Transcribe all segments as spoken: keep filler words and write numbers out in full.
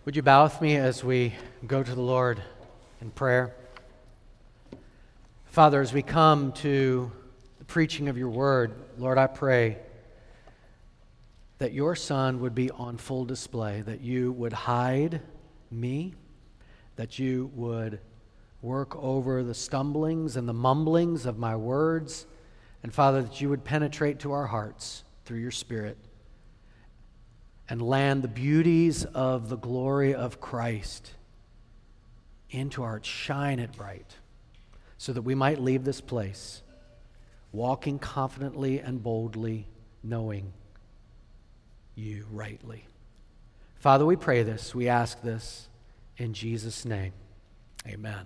Would you bow with me as we go to the Lord in prayer? Father, as we come to the preaching of your word, Lord, I pray that your Son would be on full display, that you would hide me, that you would work over the stumblings and the mumblings of my words, and Father, that you would penetrate to our hearts through your Spirit and land the beauties of the glory of Christ into our hearts. Shine it bright so that we might leave this place walking confidently and boldly, knowing you rightly. Father, we pray this, we ask this in Jesus' name. Amen.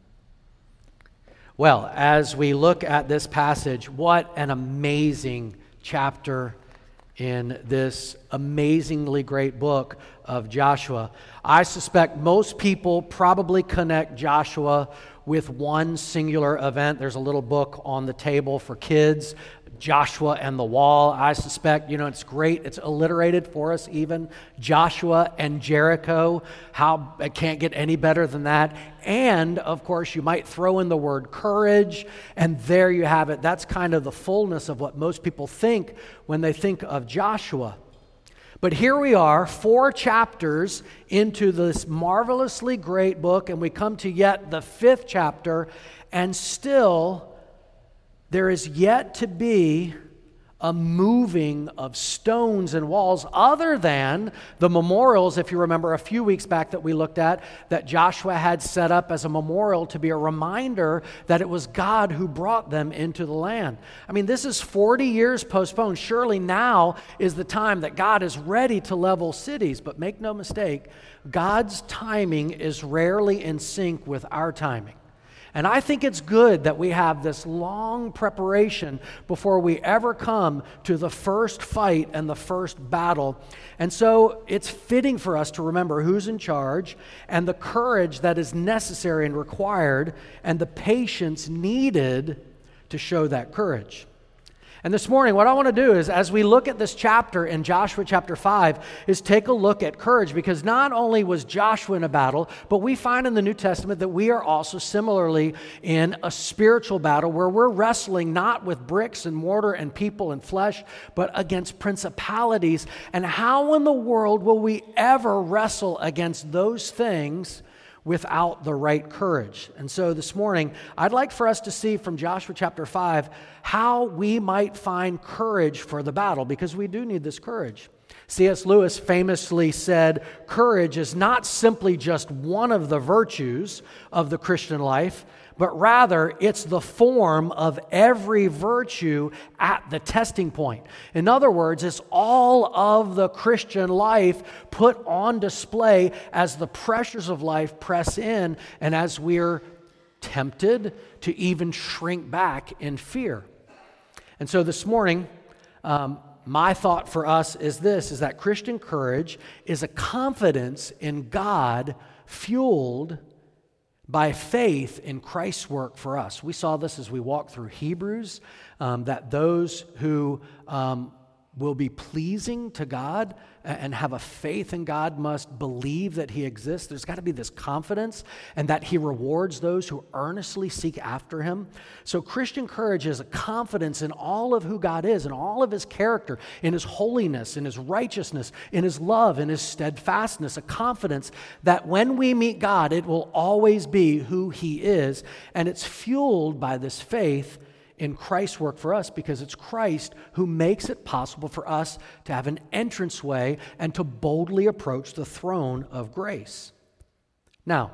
Well, as we look at this passage, what an amazing chapter in this amazingly great book of Joshua. I suspect most people probably connect Joshua with one singular event. There's a little book on the table for kids, Joshua and the Wall. I suspect, you know, it's great. It's alliterated for us even. Joshua and Jericho. How it can't get any better than that. And, of course, you might throw in the word courage, and there you have it. That's kind of the fullness of what most people think when they think of Joshua. But here we are, four chapters into this marvelously great book, and we come to yet the fifth chapter, and still there is yet to be a moving of stones and walls other than the memorials, if you remember a few weeks back that we looked at, that Joshua had set up as a memorial to be a reminder that it was God who brought them into the land. I mean, this is forty years postponed. Surely now is the time that God is ready to level cities. But make no mistake, God's timing is rarely in sync with our timing. And I think it's good that we have this long preparation before we ever come to the first fight and the first battle. And so it's fitting for us to remember who's in charge and the courage that is necessary and required and the patience needed to show that courage. And this morning, what I want to do is, as we look at this chapter in Joshua chapter five, is take a look at courage, because not only was Joshua in a battle, but we find in the New Testament that we are also similarly in a spiritual battle where we're wrestling not with bricks and mortar and people and flesh, but against principalities. And how in the world will we ever wrestle against those things without the right courage? And so this morning, I'd like for us to see from Joshua chapter five how we might find courage for the battle, because we do need this courage. C S Lewis famously said, courage is not simply just one of the virtues of the Christian life, but rather it's the form of every virtue at the testing point. In other words, it's all of the Christian life put on display as the pressures of life press in and as we're tempted to even shrink back in fear. And so this morning, um, my thought for us is this, is that Christian courage is a confidence in God fueled by faith in Christ's work for us. We saw this as we walked through Hebrews, um, that those who um, will be pleasing to God and have a faith in God must believe that He exists. There's got to be this confidence and that He rewards those who earnestly seek after Him. So Christian courage is a confidence in all of who God is, in all of His character, in His holiness, in His righteousness, in His love, in His steadfastness, a confidence that when we meet God, it will always be who He is, and it's fueled by this faith in Christ's work for us, because it's Christ who makes it possible for us to have an entranceway and to boldly approach the throne of grace. Now,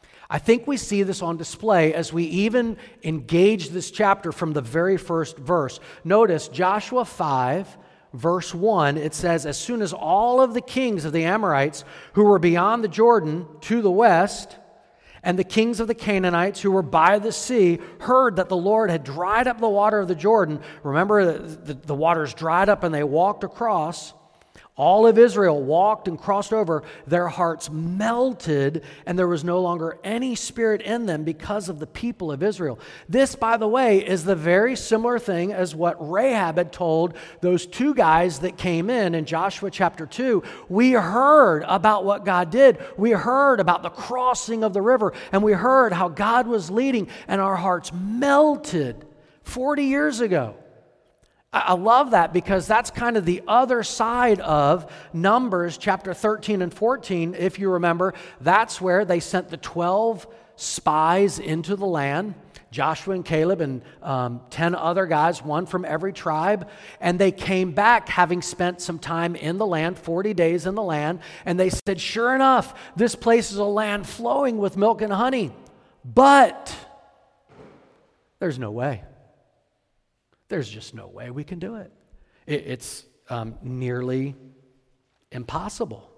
I think we see this on display as we even engage this chapter from the very first verse. Notice Joshua five, verse one, it says, as soon as all of the kings of the Amorites who were beyond the Jordan to the west, and the kings of the Canaanites who were by the sea heard that the Lord had dried up the water of the Jordan. Remember, the, the, the waters dried up and they walked across. all of Israel walked and crossed over, their hearts melted, and there was no longer any spirit in them because of the people of Israel. This, by the way, is the very similar thing as what Rahab had told those two guys that came in in Joshua chapter two. We heard about what God did. We heard about the crossing of the river, and we heard how God was leading, and our hearts melted forty years ago. I love that because that's kind of the other side of Numbers chapter thirteen and fourteen. If you remember, that's where they sent the twelve spies into the land, Joshua and Caleb and um, ten other guys, one from every tribe. And they came back having spent some time in the land, forty days in the land. And they said, sure enough, this place is a land flowing with milk and honey. But there's no way. There's just no way we can do it. it it's um, nearly impossible.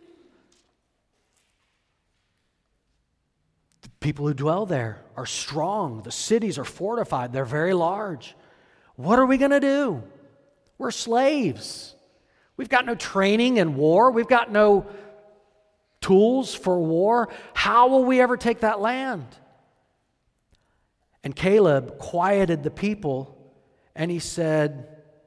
The people who dwell there are strong. The cities are fortified. They're very large. What are we going to do? We're slaves. We've got no training in war. We've got no tools for war. How will we ever take that land? And Caleb quieted the people. And he said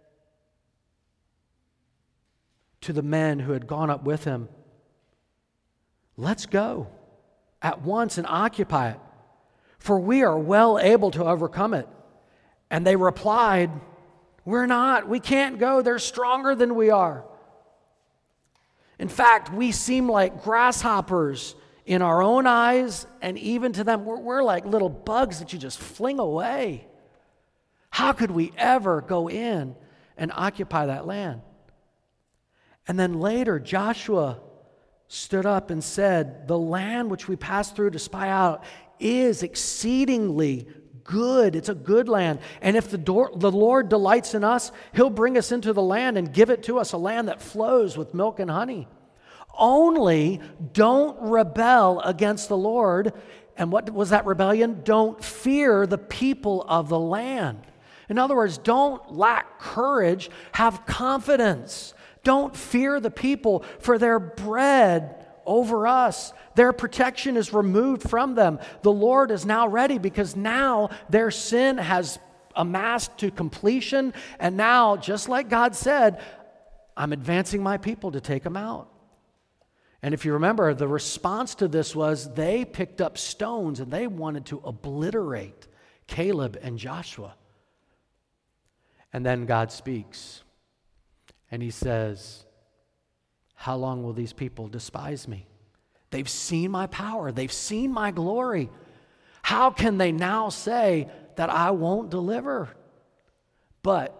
to the men who had gone up with him, let's go at once and occupy it, for we are well able to overcome it. And they replied, we're not. We can't go. They're stronger than we are. In fact, we seem like grasshoppers in our own eyes, and even to them, we're, we're like little bugs that you just fling away. How could we ever go in and occupy that land? And then later, Joshua stood up and said, the land which we passed through to spy out is exceedingly good. It's a good land. And if the, door, the Lord delights in us, he'll bring us into the land and give it to us, a land that flows with milk and honey. Only don't rebel against the Lord. And what was that rebellion? Don't fear the people of the land. In other words, don't lack courage, have confidence. Don't fear the people, for their bread over us. Their protection is removed from them. The Lord is now ready because now their sin has amassed to completion. And now, just like God said, I'm advancing my people to take them out. And if you remember, the response to this was they picked up stones and they wanted to obliterate Caleb and Joshua. And then God speaks, and he says, how long will these people despise me? They've seen my power. They've seen my glory. How can they now say that I won't deliver? But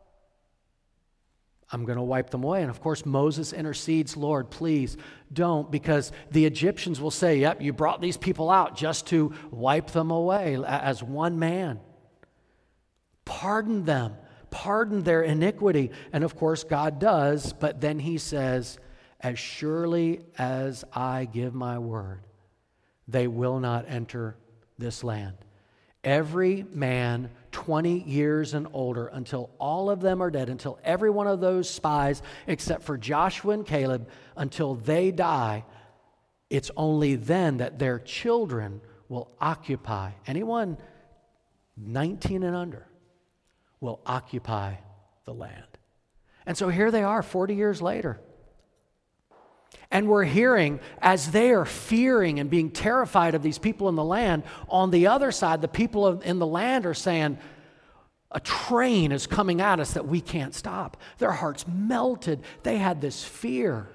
I'm going to wipe them away. And of course, Moses intercedes, Lord, please don't, because the Egyptians will say, yep, you brought these people out just to wipe them away as one man. Pardon them. Pardon their iniquity. And of course, God does, but then he says, as surely as I give my word, they will not enter this land. Every man twenty years and older, until all of them are dead, until every one of those spies, except for Joshua and Caleb, until they die, it's only then that their children will occupy. Anyone nineteen and under will occupy the land. And so here they are forty years later. And we're hearing, as they are fearing and being terrified of these people in the land, on the other side, the people in the land are saying, a train is coming at us that we can't stop. Their hearts melted. They had this fear.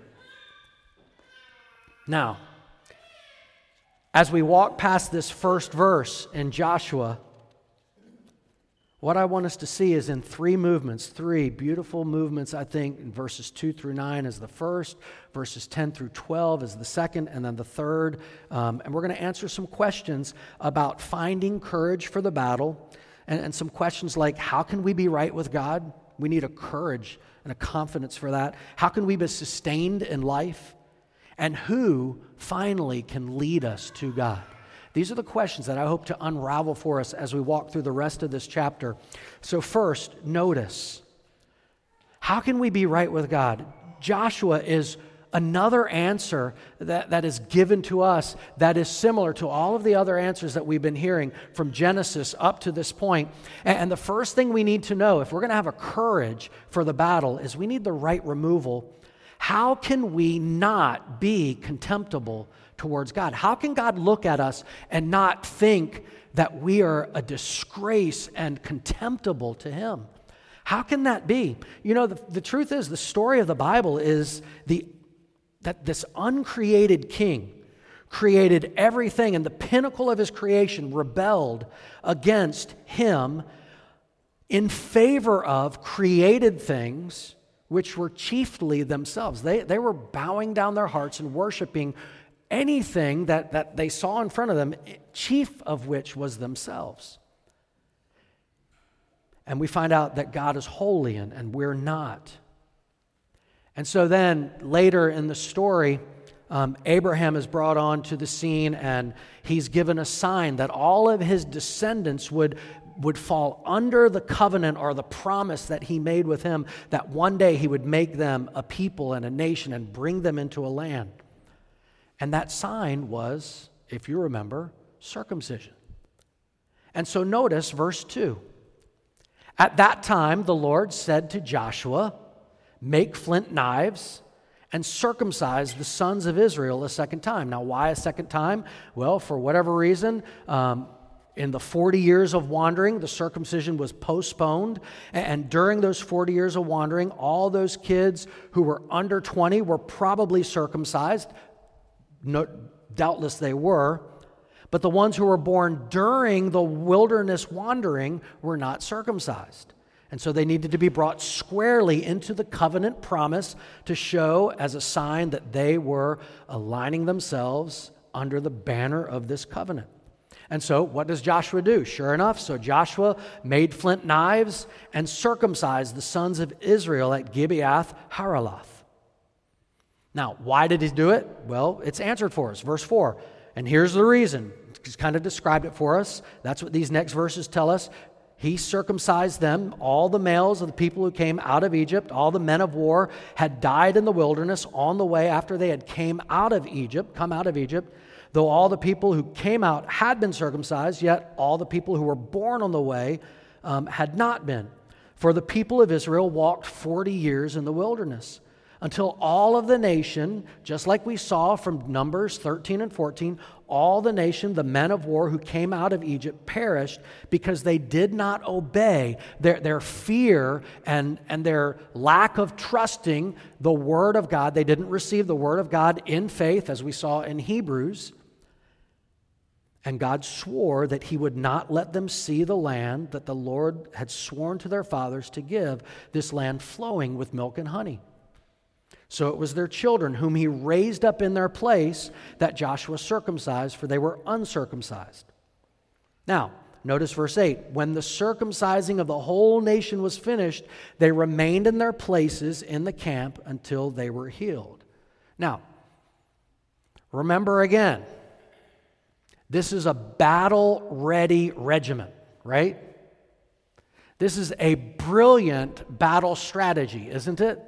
Now, as we walk past this first verse in Joshua, what I want us to see is in three movements, three beautiful movements, I think, in verses two through nine is the first, verses ten through twelve is the second, and then the third. Um, and we're going to answer some questions about finding courage for the battle, and, and some questions like, how can we be right with God? We need a courage and a confidence for that. How can we be sustained in life? And who finally can lead us to God? These are the questions that I hope to unravel for us as we walk through the rest of this chapter. So first, notice, how can we be right with God? Joshua is another answer that, that is given to us that is similar to all of the other answers that we've been hearing from Genesis up to this point. And, and the first thing we need to know, if we're going to have a courage for the battle, is we need the right removal. How can we not be contemptible towards God? How can God look at us and not think that we are a disgrace and contemptible to Him? How can that be? You know, the, the truth is, the story of the Bible is the that this uncreated king created everything, and the pinnacle of his creation rebelled against him in favor of created things which were chiefly themselves. They, they were bowing down their hearts and worshiping anything that, that they saw in front of them, chief of which was themselves. And we find out that God is holy and, and we're not. And so then later in the story, um, Abraham is brought on to the scene, and he's given a sign that all of his descendants would, would fall under the covenant or the promise that he made with him, that one day he would make them a people and a nation and bring them into a land. And that sign was, if you remember, circumcision. And so notice verse two. At that time, the Lord said to Joshua, "Make flint knives and circumcise the sons of Israel a second time." Now, why a second time? Well, for whatever reason, um, in the forty years of wandering, the circumcision was postponed. And during those forty years of wandering, all those kids who were under twenty were probably circumcised. No, doubtless they were. But the ones who were born during the wilderness wandering were not circumcised. And so they needed to be brought squarely into the covenant promise to show as a sign that they were aligning themselves under the banner of this covenant. And so what does Joshua do? Sure enough, so Joshua made flint knives and circumcised the sons of Israel at Gibeath Haraloth. Now, why did he do it? Well, it's answered for us. Verse four. And here's the reason. He's kind of described it for us. That's what these next verses tell us. He circumcised them, all the males of the people who came out of Egypt, all the men of war had died in the wilderness on the way after they had came out of Egypt, come out of Egypt. Though all the people who came out had been circumcised, yet all the people who were born on the way um, had not been. For the people of Israel walked forty years in the wilderness, until all of the nation, just like we saw from Numbers thirteen and fourteen, all the nation, the men of war who came out of Egypt, perished because they did not obey. Their, their fear and, and their lack of trusting the Word of God. They didn't receive the Word of God in faith, as we saw in Hebrews. And God swore that He would not let them see the land that the Lord had sworn to their fathers to give, this land flowing with milk and honey. So it was their children whom He raised up in their place that Joshua circumcised, for they were uncircumcised. Now, notice verse eight. When the circumcising of the whole nation was finished, they remained in their places in the camp until they were healed. Now, remember again, this is a battle-ready regiment, right? This is a brilliant battle strategy, isn't it?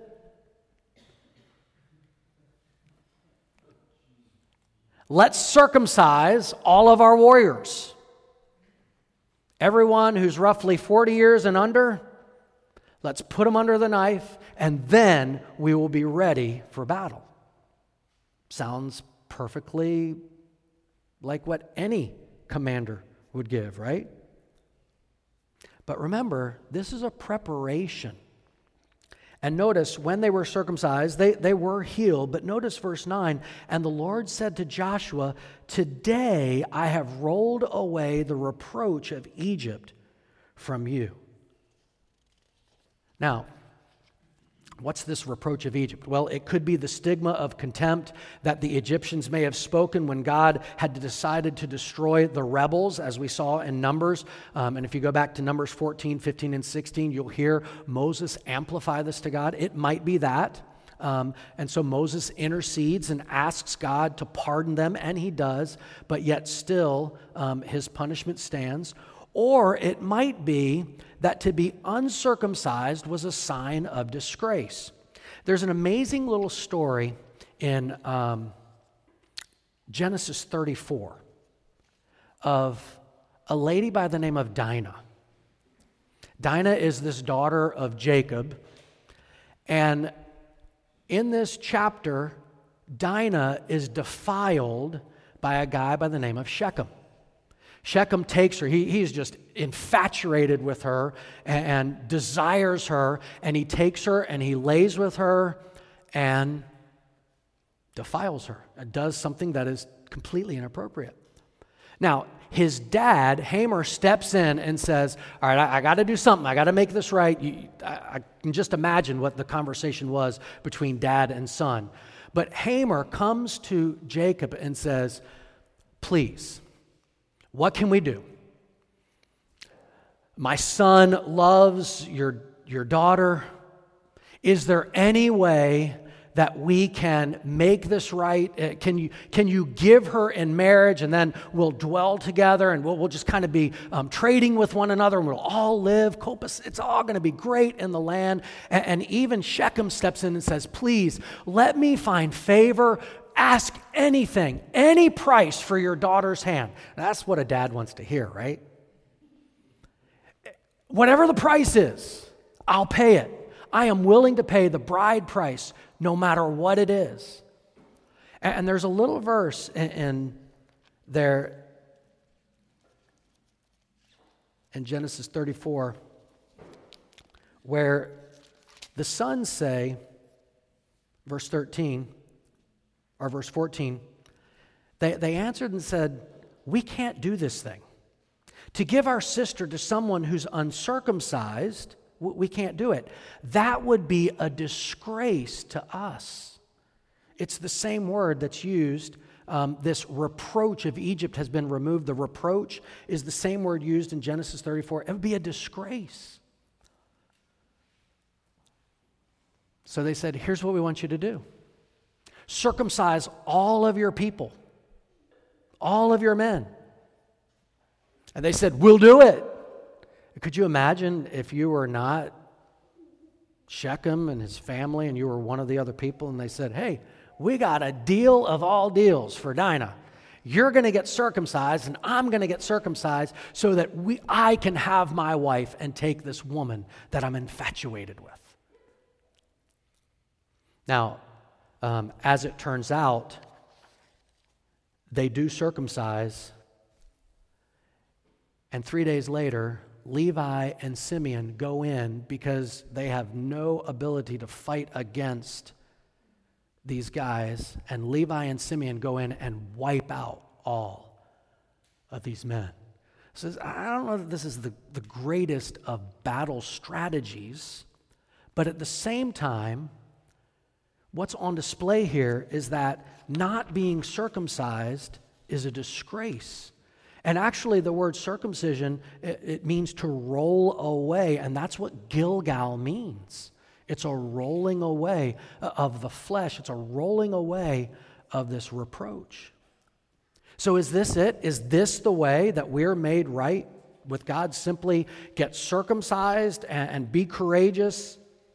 Let's circumcise all of our warriors. Everyone who's roughly forty years and under, let's put them under the knife, and then we will be ready for battle. Sounds perfectly like what any commander would give, right? But remember, this is a preparation. And notice, when they were circumcised, they, they were healed. But notice verse nine, and the Lord said to Joshua, "Today I have rolled away the reproach of Egypt from you." Now, what's this reproach of Egypt? Well, it could be the stigma of contempt that the Egyptians may have spoken when God had decided to destroy the rebels, as we saw in Numbers. Um, and if you go back to Numbers fourteen, fifteen, and sixteen, you'll hear Moses amplify this to God. It might be that. Um, and so Moses intercedes and asks God to pardon them, and he does, but yet still um, his punishment stands. Or it might be that to be uncircumcised was a sign of disgrace. There's an amazing little story in um, Genesis thirty-four of a lady by the name of Dinah. Dinah is this daughter of Jacob, and in this chapter, Dinah is defiled by a guy by the name of Shechem. Shechem takes her. He, he's just infatuated with her and, and desires her, and he takes her and he lays with her and defiles her and does something that is completely inappropriate. Now, his dad, Hamor, steps in and says, all right, I, I got to do something. I got to make this right. You, I, I can just imagine what the conversation was between dad and son. But Hamor comes to Jacob and says, please, what can we do? My son loves your, your daughter. Is there any way that we can make this right? Can you, can you give her in marriage, and then we'll dwell together, and we'll, we'll just kind of be um, trading with one another, and we'll all live. It's all going to be great in the land. And, and even Shechem steps in and says, please, let me find favor. Ask anything, any price for your daughter's hand. That's what a dad wants to hear, right? Whatever the price is, I'll pay it. I am willing to pay the bride price no matter what it is. And there's a little verse in, in there in Genesis thirty-four where the sons say, verse thirteen or verse fourteen, they, they answered and said, we can't do this thing. To give our sister to someone who's uncircumcised, we can't do it. That would be a disgrace to us. It's the same word that's used. Um, this reproach of Egypt has been removed. The reproach is the same word used in Genesis thirty-four. It would be a disgrace. So they said, here's what we want you to do. Circumcise all of your people, all of your men. And they said, we'll do it. Could you imagine if you were not Shechem and his family and you were one of the other people and they said, hey, we got a deal of all deals for Dinah. You're going to get circumcised and I'm going to get circumcised so that we, I can have my wife and take this woman that I'm infatuated with. Now, um, as it turns out, they do circumcise, and three days later, Levi and Simeon go in because they have no ability to fight against these guys, and Levi and Simeon go in and wipe out all of these men. So I don't know that this is the, the greatest of battle strategies, but at the same time, what's on display here is that not being circumcised is a disgrace. And actually, the word circumcision, it, it means to roll away, and that's what Gilgal means. It's a rolling away of the flesh. It's a rolling away of this reproach. So is this it? Is this the way that we're made right with God? Simply get circumcised and, and be courageous?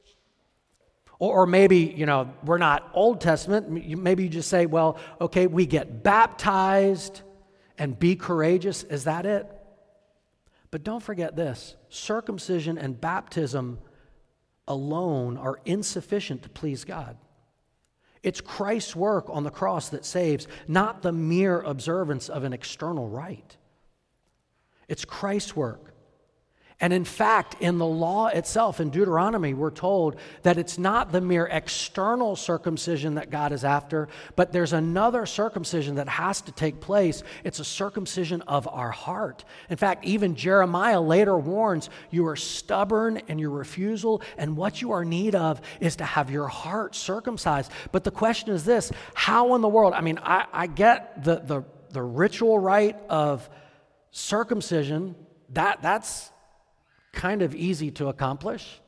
Or, or maybe, you know, we're not Old Testament. Maybe you just say, well, okay, we get baptized and be courageous. Is that it? But don't forget this. Circumcision and baptism alone are insufficient to please God. It's Christ's work on the cross that saves, not the mere observance of an external rite. It's Christ's work. And in fact, in the law itself, in Deuteronomy, we're told that it's not the mere external circumcision that God is after, but there's another circumcision that has to take place. It's a circumcision of our heart. In fact, even Jeremiah later warns, you are stubborn in your refusal, and what you are in need of is to have your heart circumcised. But the question is this, how in the world, I mean, I, I get the, the, the ritual rite of circumcision, that that's kind of easy to accomplish.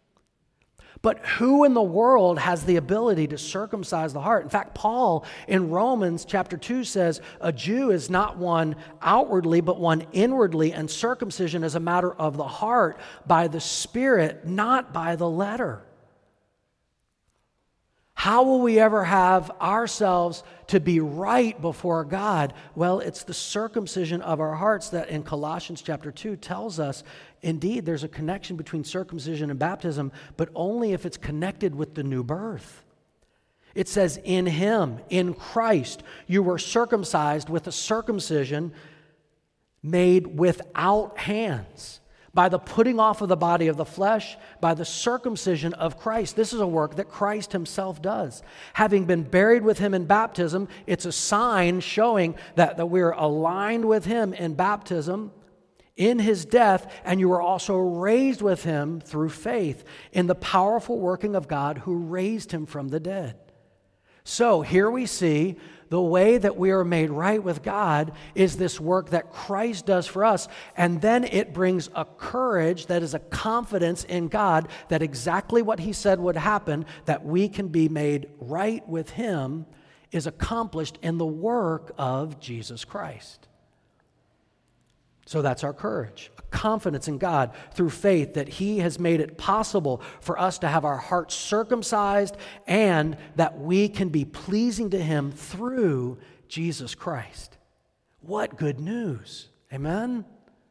But who in the world has the ability to circumcise the heart? In fact, Paul in Romans chapter two says, a Jew is not one outwardly, but one inwardly, and circumcision is a matter of the heart by the Spirit, not by the letter. How will we ever have ourselves to be right before God? Well, it's the circumcision of our hearts that in Colossians chapter two tells us, indeed, there's a connection between circumcision and baptism, but only if it's connected with the new birth. It says, in Him, in Christ, you were circumcised with a circumcision made without hands, by the putting off of the body of the flesh, by the circumcision of Christ. This is a work that Christ Himself does. Having been buried with Him in baptism, it's a sign showing that, that we're aligned with Him in baptism, in His death, and you were also raised with Him through faith in the powerful working of God who raised Him from the dead. So here we see the way that we are made right with God is this work that Christ does for us. And then it brings a courage that is a confidence in God that exactly what He said would happen, that we can be made right with Him, is accomplished in the work of Jesus Christ. So that's our courage, a confidence in God through faith that He has made it possible for us to have our hearts circumcised and that we can be pleasing to Him through Jesus Christ. What good news. Amen?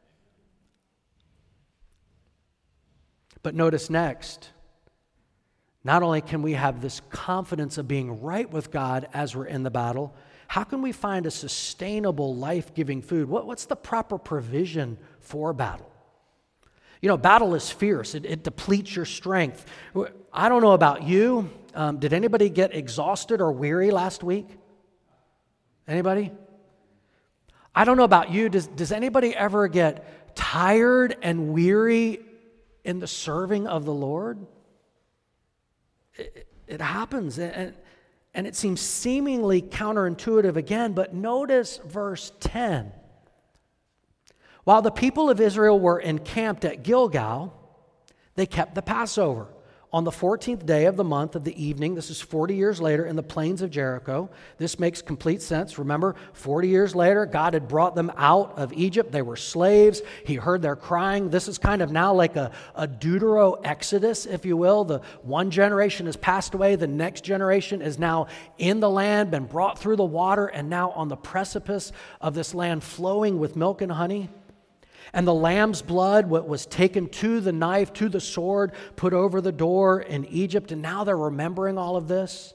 But notice next, not only can we have this confidence of being right with God as we're in the battle, how can we find a sustainable, life-giving food? What, what's the proper provision for battle? You know, battle is fierce. It, it depletes your strength. I don't know about you. Um, did anybody get exhausted or weary last week? Anybody? I don't know about you. Does, does anybody ever get tired and weary in the serving of the Lord? It, it happens. And And it seems seemingly counterintuitive again, but notice verse ten. While the people of Israel were encamped at Gilgal, they kept the Passover on the fourteenth day of the month of the evening. This is forty years later in the plains of Jericho. This makes complete sense. Remember, forty years later, God had brought them out of Egypt. They were slaves. He heard their crying. This is kind of now like a, a deutero-exodus, if you will. The one generation has passed away. The next generation is now in the land, been brought through the water, and now on the precipice of this land flowing with milk and honey. And the lamb's blood what was taken to the knife, to the sword, put over the door in Egypt. And now they're remembering all of this.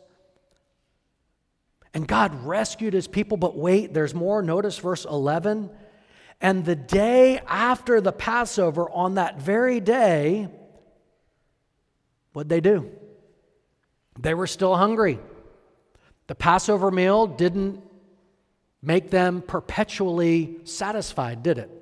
And God rescued His people. But wait, there's more. Notice verse eleven. And the day after the Passover, on that very day, what'd they do? They were still hungry. The Passover meal didn't make them perpetually satisfied, did it?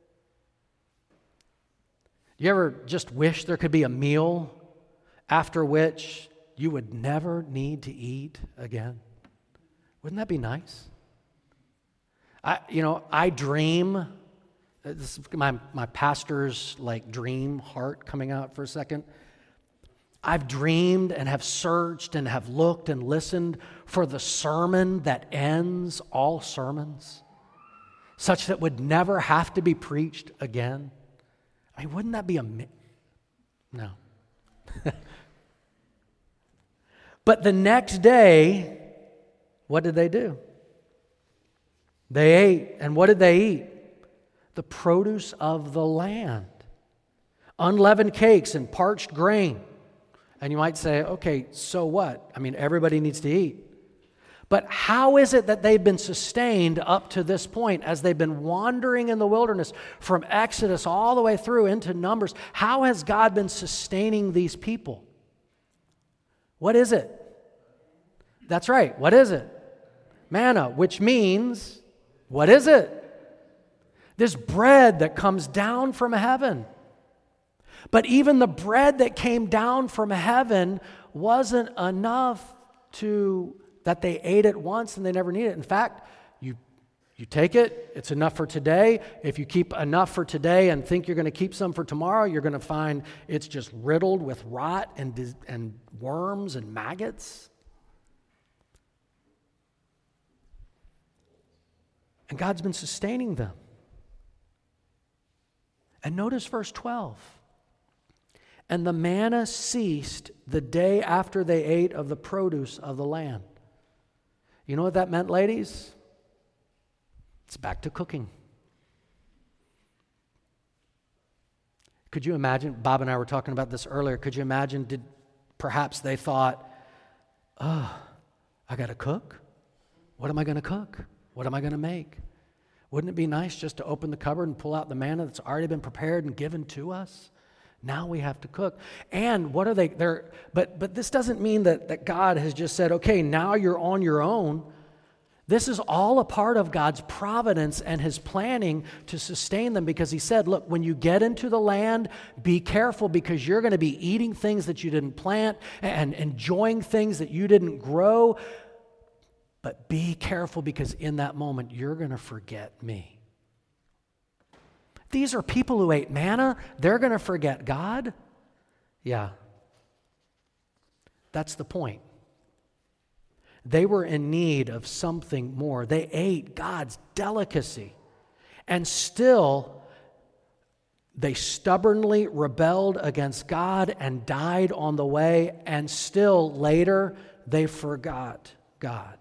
You ever just wish there could be a meal after which you would never need to eat again? Wouldn't that be nice? I, you know, I dream, this is my, my pastor's like dream heart coming out for a second. I've dreamed and have searched and have looked and listened for the sermon that ends all sermons, such that would never have to be preached again. I mean, wouldn't that be a... No. But the next day, what did they do? They ate. And what did they eat? The produce of the land. Unleavened cakes and parched grain. And you might say, okay, so what? I mean, everybody needs to eat. But how is it that they've been sustained up to this point as they've been wandering in the wilderness from Exodus all the way through into Numbers? How has God been sustaining these people? What is it? That's right. What is it? Manna, which means, what is it? This bread that comes down from heaven. But even the bread that came down from heaven wasn't enough to... that they ate it once and they never need it. In fact, you you take it, it's enough for today. If you keep enough for today and think you're going to keep some for tomorrow, you're going to find it's just riddled with rot and, and worms and maggots. And God's been sustaining them. And notice verse twelve. And the manna ceased the day after they ate of the produce of the land. You know what that meant, ladies? It's back to cooking. Could you imagine, Bob and I were talking about this earlier, could you imagine, did perhaps they thought, oh, I got to cook? What am I going to cook? What am I going to make? Wouldn't it be nice just to open the cupboard and pull out the manna that's already been prepared and given to us? Now we have to cook. And what are they, they're, but but this doesn't mean that, that God has just said, okay, now you're on your own. This is all a part of God's providence and His planning to sustain them, because He said, look, when you get into the land, be careful, because you're going to be eating things that you didn't plant and enjoying things that you didn't grow. But be careful, because in that moment, you're going to forget me. These are people who ate manna. They're going to forget God? Yeah. That's the point. They were in need of something more. They ate God's delicacy. And still, they stubbornly rebelled against God and died on the way. And still, later, they forgot God.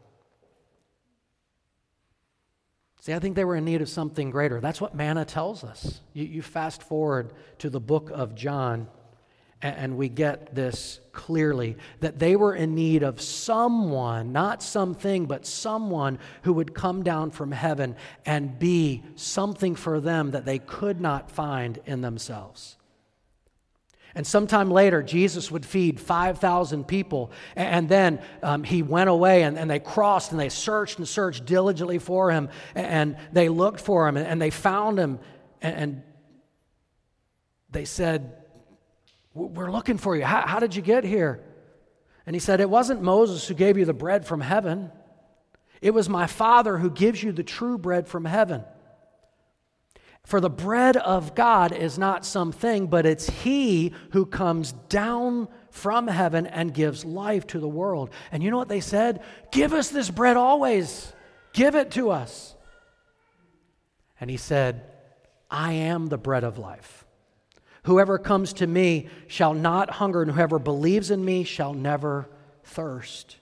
See, I think they were in need of something greater. That's what manna tells us. You, you fast forward to the book of John, and, and we get this clearly, that they were in need of someone, not something, but someone who would come down from heaven and be something for them that they could not find in themselves. And sometime later, Jesus would feed five thousand people, and then um, he went away, and, and they crossed, and they searched and searched diligently for him, and they looked for him, and, and they found him, and, and they said, we're looking for you. How, how did you get here? And he said, it wasn't Moses who gave you the bread from heaven. It was my Father who gives you the true bread from heaven. For the bread of God is not something, but it's He who comes down from heaven and gives life to the world. And you know what they said? Give us this bread always. Give it to us. And He said, I am the bread of life. Whoever comes to me shall not hunger, and whoever believes in me shall never thirst.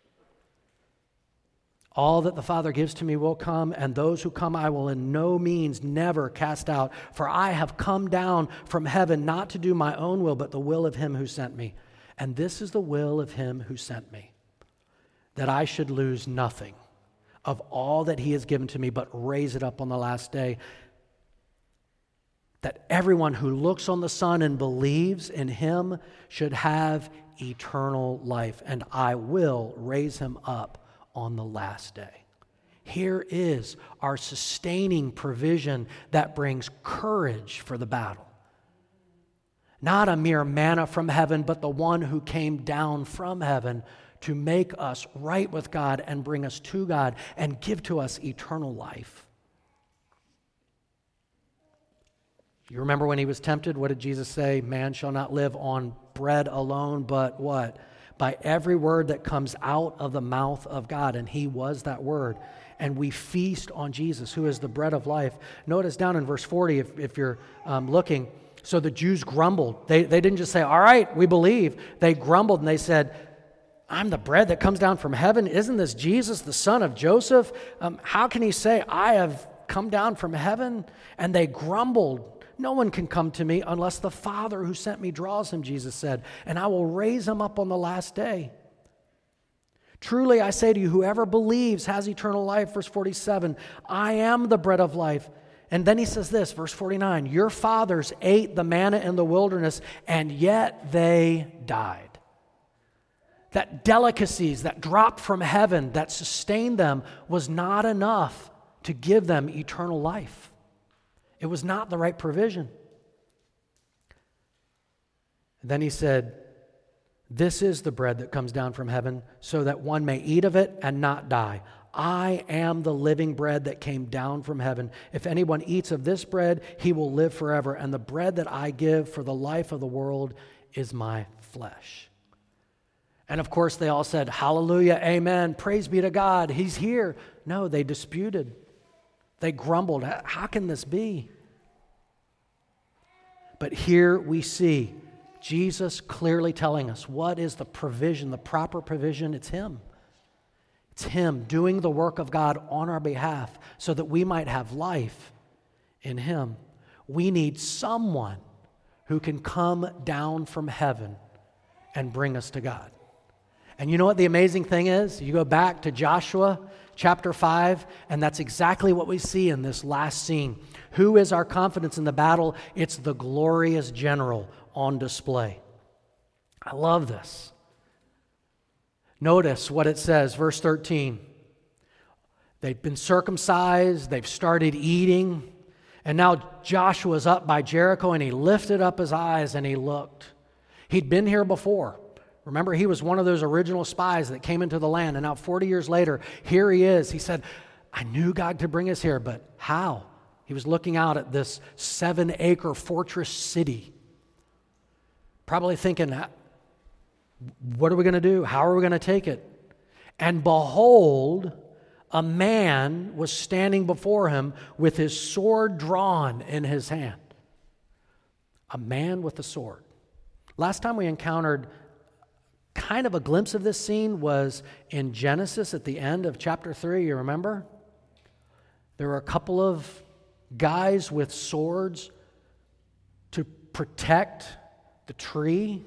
All that the Father gives to me will come, and those who come I will in no means never cast out. For I have come down from heaven not to do my own will, but the will of Him who sent me. And this is the will of Him who sent me, that I should lose nothing of all that He has given to me, but raise it up on the last day. That everyone who looks on the Son and believes in Him should have eternal life, and I will raise him up on the last day. Here is our sustaining provision that brings courage for the battle. Not a mere manna from heaven, but the one who came down from heaven to make us right with God and bring us to God and give to us eternal life. You remember when He was tempted? What did Jesus say? Man shall not live on bread alone, but what? By every word that comes out of the mouth of God. And He was that word. And we feast on Jesus, who is the bread of life. Notice down in verse forty, if, if you're um, looking. So the Jews grumbled. They, they didn't just say, all right, we believe. They grumbled and they said, I'm the bread that comes down from heaven. Isn't this Jesus, the son of Joseph? Um, how can He say, I have come down from heaven? And they grumbled. No one can come to me unless the Father who sent me draws him, Jesus said, and I will raise him up on the last day. Truly I say to you, whoever believes has eternal life. Verse forty-seven, I am the bread of life. And then He says this, verse forty-nine, your fathers ate the manna in the wilderness, and yet they died. That delicacies that dropped from heaven that sustained them was not enough to give them eternal life. It was not the right provision. And then He said, this is the bread that comes down from heaven, so that one may eat of it and not die. I am the living bread that came down from heaven. If anyone eats of this bread, he will live forever. And the bread that I give for the life of the world is my flesh. And of course they all said, hallelujah, amen, praise be to God, He's here. No, they disputed. They grumbled, how can this be? But here we see Jesus clearly telling us what is the provision, the proper provision. It's Him. It's Him doing the work of God on our behalf so that we might have life in Him. We need someone who can come down from heaven and bring us to God. And you know what the amazing thing is? You go back to Joshua chapter five, and that's exactly what we see in this last scene. Who is our confidence in the battle? It's the glorious general on display. I love this. Notice what it says, verse thirteen. They've been circumcised, they've started eating, and now Joshua's up by Jericho, and he lifted up his eyes and he looked. He'd been here before. Remember, he was one of those original spies that came into the land, and now forty years later, here he is. He said, I knew God could bring us here, but how? He was looking out at this seven-acre fortress city, probably thinking, what are we going to do? How are we going to take it? And behold, a man was standing before him with his sword drawn in his hand. A man with a sword. Last time we encountered kind of a glimpse of this scene was in Genesis at the end of chapter three, you remember? There were a couple of guys with swords to protect the tree,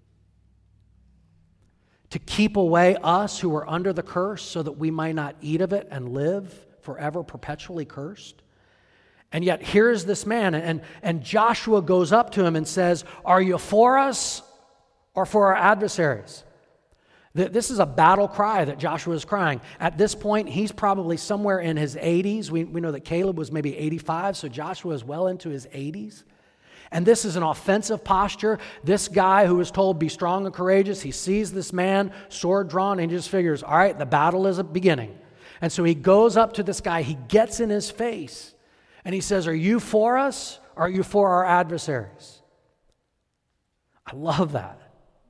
to keep away us who are under the curse so that we might not eat of it and live forever perpetually cursed. And yet here's this man, and, and Joshua goes up to him and says, are you for us or for our adversaries? This is a battle cry that Joshua is crying. At this point, he's probably somewhere in his eighties. We, we know that Caleb was maybe eighty-five, so Joshua is well into his eighties. And this is an offensive posture. This guy who was told, be strong and courageous, he sees this man, sword drawn, and he just figures, all right, the battle is beginning. And so he goes up to this guy, he gets in his face, and he says, are you for us, or are you for our adversaries? I love that.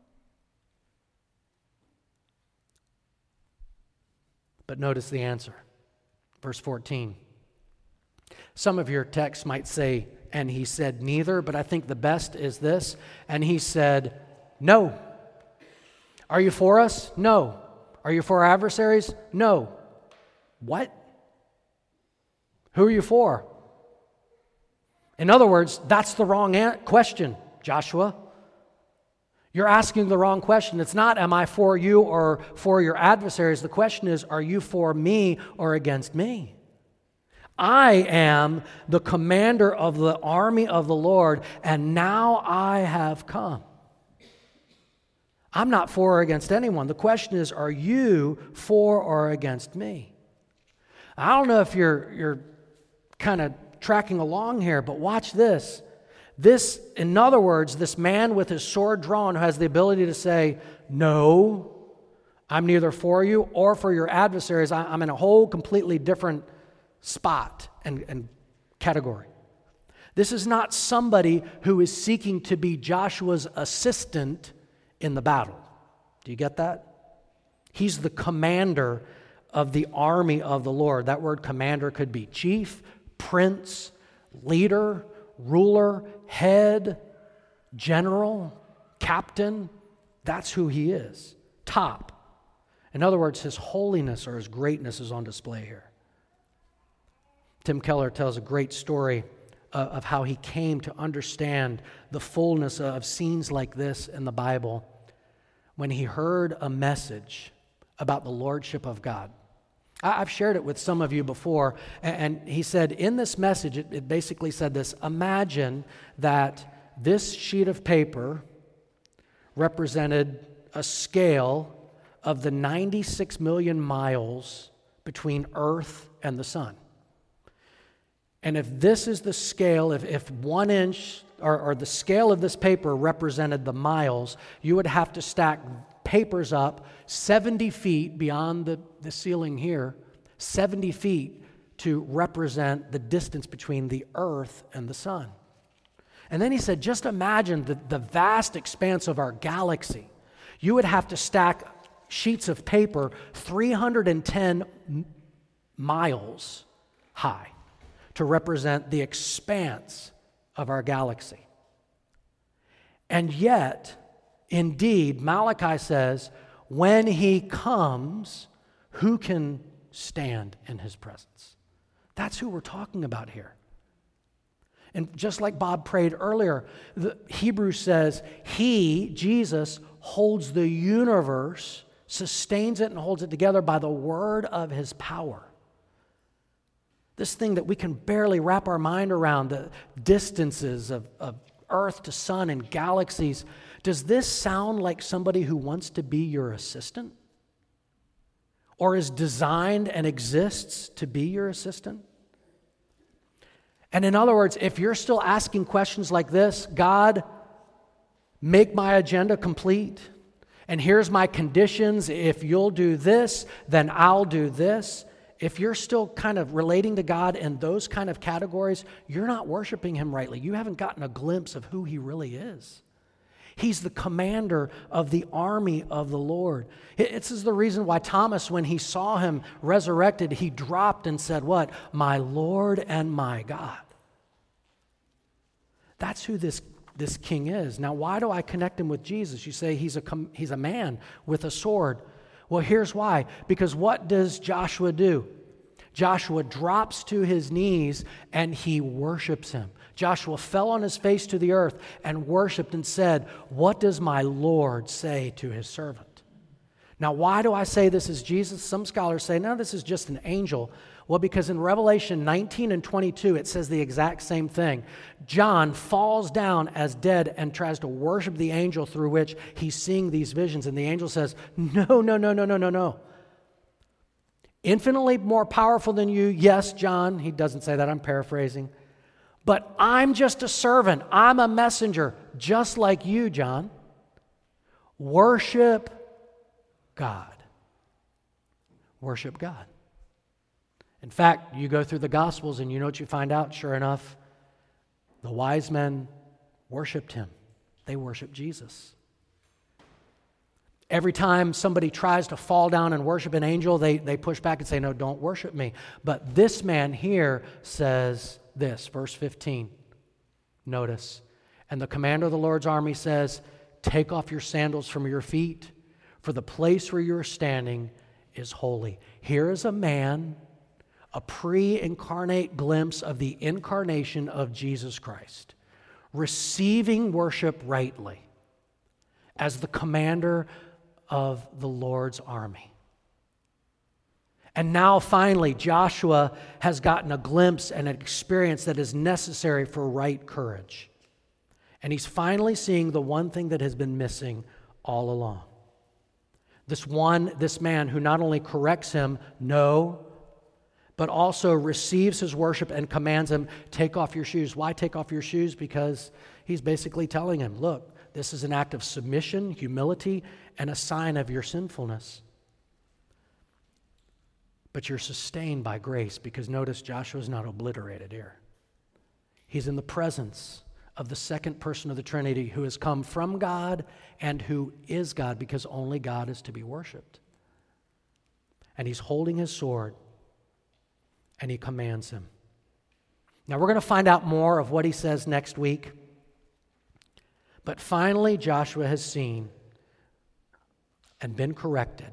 But notice the answer. Verse fourteen. Some of your texts might say, and he said neither, but I think the best is this. And he said, no. Are you for us? No. Are you for our adversaries? No. What? Who are you for? In other words, that's the wrong an- question, Joshua. You're asking the wrong question. It's not, am I for you or for your adversaries? The question is, are you for me or against me? I am the commander of the army of the Lord, and now I have come. I'm not for or against anyone. The question is, are you for or against me? I don't know if you're, you're kind of tracking along here, but watch this. This, in other words, this man with his sword drawn who has the ability to say, no, I'm neither for you or for your adversaries. I'm in a whole completely different spot and, and category. This is not somebody who is seeking to be Joshua's assistant in the battle. Do you get that? He's the commander of the army of the Lord. That word commander could be chief, prince, leader, ruler, head, general, captain. That's who he is. Top. In other words, his holiness or his greatness is on display here. Tim Keller tells a great story uh, of how he came to understand the fullness of scenes like this in the Bible when he heard a message about the lordship of God. I, I've shared it with some of you before, and, and he said in this message, it, it basically said this: imagine that this sheet of paper represented a scale of the ninety-six million miles between Earth and the sun. And if this is the scale, if, if one inch or, or the scale of this paper represented the miles, you would have to stack papers up seventy feet beyond the, the ceiling here, seventy feet to represent the distance between the earth and the sun. And then he said, just imagine the, the vast expanse of our galaxy. You would have to stack sheets of paper three hundred ten m- miles high to represent the expanse of our galaxy. And yet, indeed, Malachi says, when he comes, who can stand in his presence? That's who we're talking about here. And just like Bob prayed earlier, the Hebrews says, he, Jesus, holds the universe, sustains it and holds it together by the word of his power. This thing that we can barely wrap our mind around, the distances of, of Earth to sun and galaxies. Does this sound like somebody who wants to be your assistant? Or is designed and exists to be your assistant? And in other words, if you're still asking questions like this, God, make my agenda complete, and here's my conditions. If you'll do this, then I'll do this. If you're still kind of relating to God in those kind of categories, you're not worshiping him rightly. You haven't gotten a glimpse of who he really is. He's the commander of the army of the Lord. This is the reason why Thomas, when he saw him resurrected, he dropped and said, what? My Lord and my God. That's who this, this king is. Now, why do I connect him with Jesus? You say he's a, he's a man with a sword. Well, here's why. Because what does Joshua do? Joshua drops to his knees and he worships him. Joshua fell on his face to the earth and worshiped and said, what does my Lord say to his servant? Now, why do I say this is Jesus? Some scholars say, no, this is just an angel. Well, because in Revelation nineteen and twenty-two, it says the exact same thing. John falls down as dead and tries to worship the angel through which he's seeing these visions. And the angel says, no, no, no, no, no, no, no. Infinitely more powerful than you. Yes, John, he doesn't say that, I'm paraphrasing. But I'm just a servant. I'm a messenger, just like you, John. Worship God. Worship God. In fact, you go through the Gospels and you know what you find out, sure enough, the wise men worshiped him. They worshiped Jesus. Every time somebody tries to fall down and worship an angel, they, they push back and say, no, don't worship me. But this man here says this, verse fifteen. Notice, and the commander of the Lord's army says, take off your sandals from your feet, for the place where you're standing is holy. Here is a man, a pre-incarnate glimpse of the incarnation of Jesus Christ, receiving worship rightly as the commander of the Lord's army. And now finally, Joshua has gotten a glimpse and an experience that is necessary for right courage. And he's finally seeing the one thing that has been missing all along. This one, this man who not only corrects him, no, but also receives his worship and commands him, take off your shoes. Why take off your shoes? Because he's basically telling him, look, this is an act of submission, humility, and a sign of your sinfulness. But you're sustained by grace, because notice Joshua's not obliterated here. He's in the presence of the second person of the Trinity who has come from God and who is God, because only God is to be worshiped. And he's holding his sword and he commands him. Now we're going to find out more of what he says next week. But finally, Joshua has seen and been corrected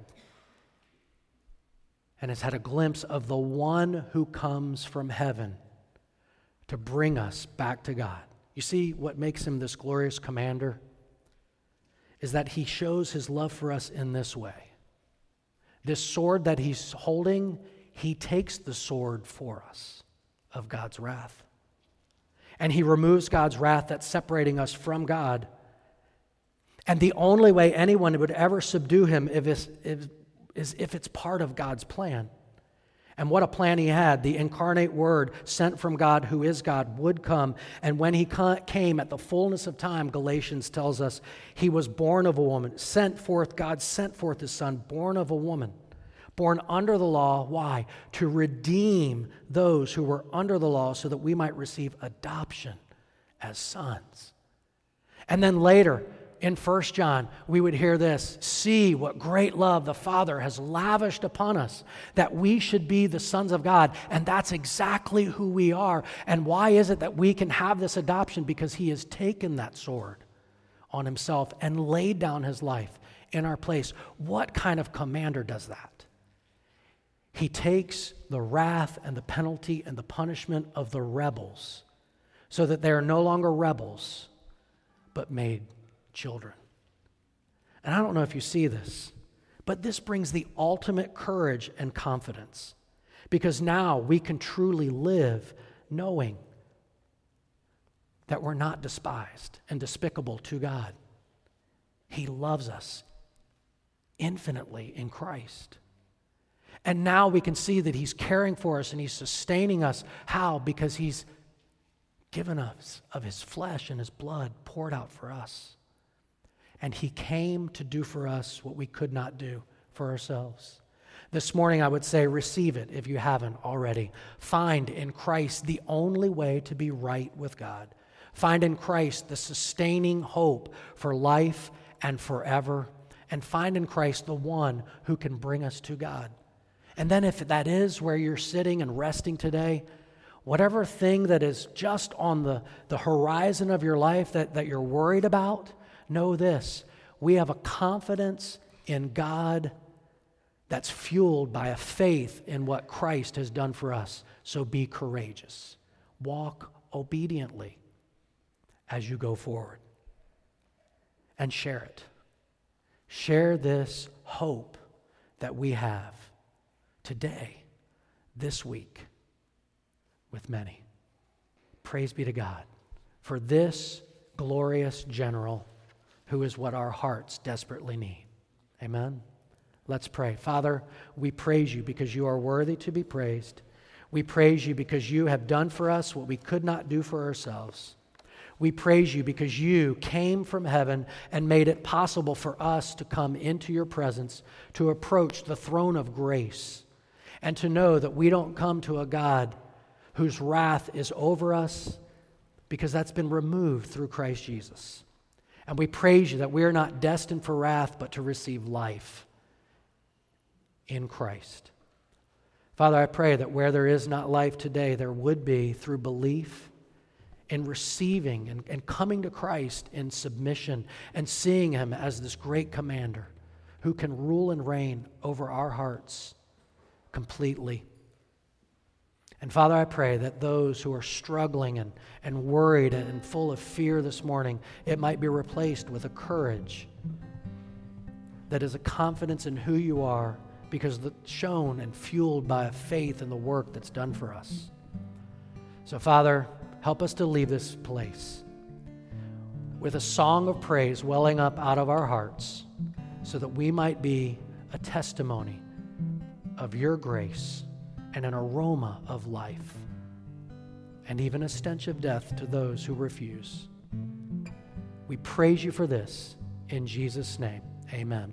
and has had a glimpse of the one who comes from heaven to bring us back to God. You see, what makes him this glorious commander is that he shows his love for us in this way. This sword that he's holding, he takes the sword for us of God's wrath. And he removes God's wrath that's separating us from God. And the only way anyone would ever subdue him if it's, if, is if it's part of God's plan. And what a plan he had. The incarnate Word sent from God, who is God, would come. And when he came at the fullness of time, Galatians tells us, he was born of a woman, sent forth, God sent forth his Son, born of a woman, born under the law. Why? To redeem those who were under the law so that we might receive adoption as sons. And then later, in First John, we would hear this, see what great love the Father has lavished upon us, that we should be the sons of God. And that's exactly who we are. And why is it that we can have this adoption? Because he has taken that sword on himself and laid down his life in our place. What kind of commander does that? He takes the wrath and the penalty and the punishment of the rebels so that they are no longer rebels, but made children. And I don't know if you see this, but this brings the ultimate courage and confidence, because now we can truly live knowing that we're not despised and despicable to God. He loves us infinitely in Christ. And now we can see that he's caring for us and he's sustaining us. How? Because he's given us of his flesh and his blood poured out for us. And he came to do for us what we could not do for ourselves. This morning I would say receive it if you haven't already. Find in Christ the only way to be right with God. Find in Christ the sustaining hope for life and forever. And find in Christ the one who can bring us to God. And then if that is where you're sitting and resting today, whatever thing that is just on the, the horizon of your life that, that you're worried about, know this: we have a confidence in God that's fueled by a faith in what Christ has done for us. So be courageous. Walk obediently as you go forward. And share it. Share this hope that we have today, this week, with many. Praise be to God for this glorious general who is what our hearts desperately need. Amen. Let's pray. Father, we praise you because you are worthy to be praised. We praise you because you have done for us what we could not do for ourselves. We praise you because you came from heaven and made it possible for us to come into your presence, to approach the throne of grace, and to know that we don't come to a God whose wrath is over us, because that's been removed through Christ Jesus. And we praise you that we are not destined for wrath, but to receive life in Christ. Father, I pray that where there is not life today, there would be through belief in receiving and, and coming to Christ in submission and seeing him as this great commander who can rule and reign over our hearts completely. And Father, I pray that those who are struggling and, and worried and full of fear this morning, it might be replaced with a courage that is a confidence in who you are, because it's shown and fueled by a faith in the work that's done for us. So Father, help us to leave this place with a song of praise welling up out of our hearts, so that we might be a testimony of your grace and an aroma of life, and even a stench of death to those who refuse. We praise you for this in Jesus' name. Amen.